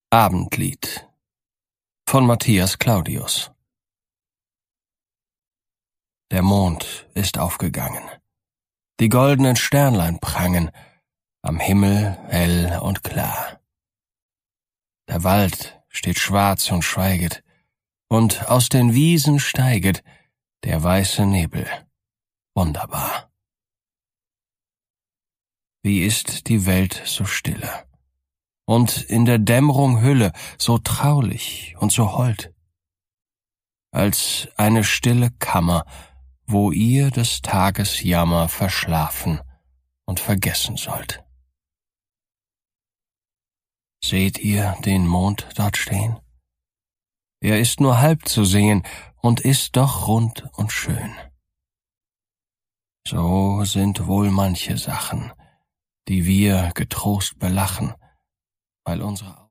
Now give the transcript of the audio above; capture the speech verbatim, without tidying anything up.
Abendlied von Matthias Claudius. Der Mond ist aufgegangen. Die goldenen Sternlein prangen am Himmel hell und klar. Der Wald steht schwarz und schweiget, und aus den Wiesen steiget der weiße Nebel, wunderbar. Wie ist die Welt so stille, und in der Dämmerung Hülle so traulich und so hold, als eine stille Kammer, wo ihr des Tages Jammer verschlafen und vergessen sollt. Seht ihr den Mond dort stehen? Er ist nur halb zu sehen und ist doch rund und schön. So sind wohl manche Sachen, die wir getrost belachen, weil unsere